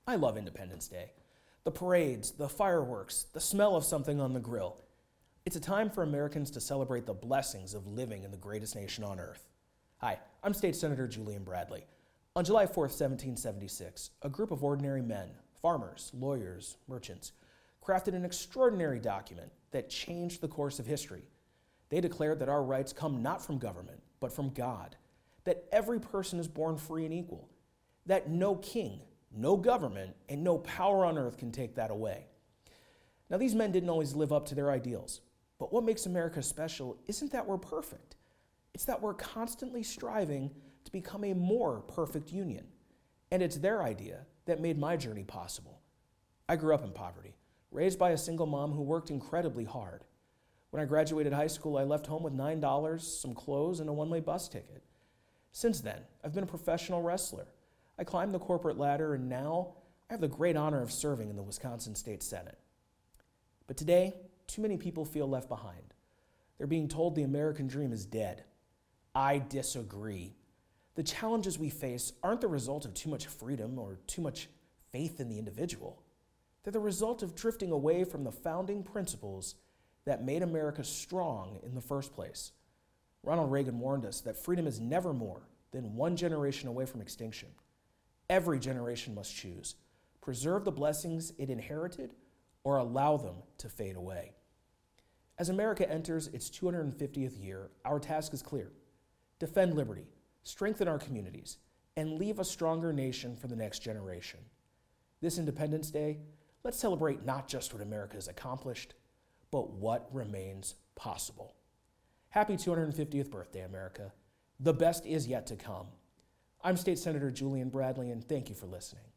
I love Independence Day. The parades, the fireworks, the smell of something on the grill. It's a time for Americans to celebrate the blessings of living in the greatest nation on earth. Hi, I'm State Senator Julian Bradley. On July 4th, 1776, a group of ordinary men, farmers, lawyers, merchants, crafted an extraordinary document that changed the course of history. They declared that our rights come not from government, but from God, that every person is born free and equal, that no king, no government, and no power on earth can take that away. Now, these men didn't always live up to their ideals, but what makes America special isn't that we're perfect. It's that we're constantly striving to become a more perfect union. And it's their idea that made my journey possible. I grew up in poverty, raised by a single mom who worked incredibly hard. When I graduated high school, I left home with $9, some clothes, and a one-way bus ticket. Since then, I've been a professional wrestler. I climbed the corporate ladder, and now I have the great honor of serving in the Wisconsin State Senate. But today, too many people feel left behind. They're being told the American dream is dead. I disagree. The challenges we face aren't the result of too much freedom or too much faith in the individual. They're the result of drifting away from the founding principles that made America strong in the first place. Ronald Reagan warned us that freedom is never more than one generation away from extinction. Every generation must choose: preserve the blessings it inherited or allow them to fade away. As America enters its 250th year, our task is clear: defend liberty, strengthen our communities, and leave a stronger nation for the next generation. This Independence Day, let's celebrate not just what America has accomplished, but what remains possible. Happy 250th birthday, America. The best is yet to come. I'm State Senator Julian Bradley, and thank you for listening.